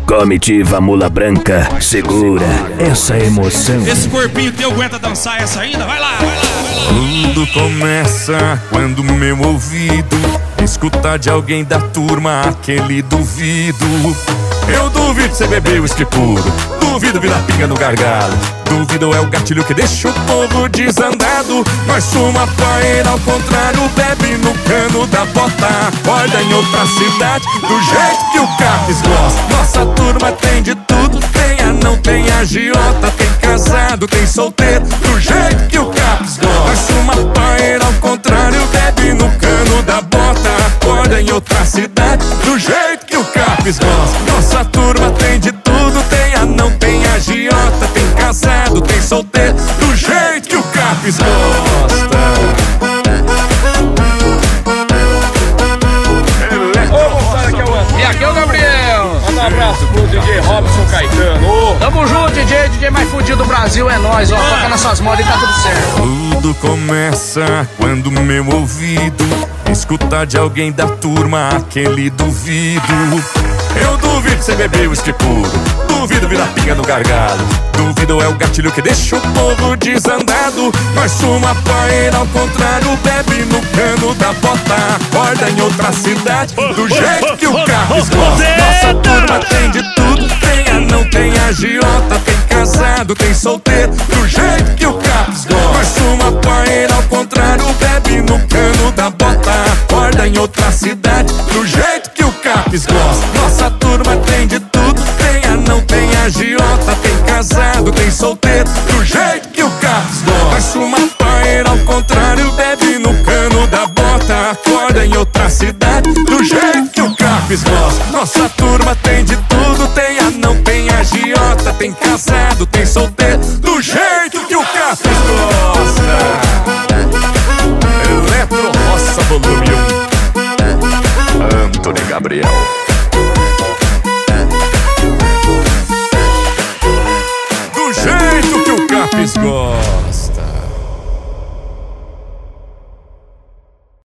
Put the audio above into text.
Comitiva Mula Branca, segura essa emoção. Esse corpinho teu aguenta dançar essa ainda? Vai lá, vai lá, vai lá. Tudo começa quando meu ouvido escuta de alguém da turma aquele duvido. Eu duvido cê beber uísque puro, duvido virar pinga no gargalo, duvido é o gatilho que deixa o povo desandado. Nós fuma paeira ao contrário, bebe no cano da bota, acorda em outra cidade, do jeito que o Capes gosta. Nossa turma tem de tudo, tem anão, tem agiota, tem casado, tem solteiro, do jeito que o Capes gosta. Nós fuma paeira ao contrário, bebe no cano da bota, acorda em outra cidade, do jeito que o Capes gosta. Nossa turma tem de tudo, tem anão, tem agiota, tem casado, tem solteiro, do jeito que o Capes gosta. Ô moçada, aqui é o André. E aqui é o Gabriel. Manda um abraço pro DJ Robson Caetano. Tamo junto, DJ mais fudido do Brasil é nóis, ó. Toca nessas modas e tá tudo certo. Tudo começa quando meu ouvido escuta de alguém da turma aquele duvido. Eu duvido cê beber uísque puro, duvido virar pinga no gargalo, duvido é o gatilho que deixa o povo desandado. Nós fuma paeira ao contrário, bebe no cano da bota, acorda em outra cidade, do jeito que o Capes gosta. Nossa turma tem de tudo, tem anão, tem agiota, tem casado, tem solteiro, do jeito que o Capes gosta. Nós fuma paeira ao contrário, bebe no cano da bota, acorda em outra cidade, do jeito que o Capes gosta. Nossa turma tem de tudo, tem anão, tem agiota, tem casado, tem solteiro, do jeito que o Capes gosta. Nós fuma paeira ao contrário, bebe no cano da bota, acorda em outra cidade, do jeito que o Capes gosta. Nossa turma tem de tudo, tem anão, tem agiota, tem casado, tem solteiro, do jeito que o Capes gosta. Eletro Roça Volume 1, Antony Gabriel. Do jeito que o Capes gosta.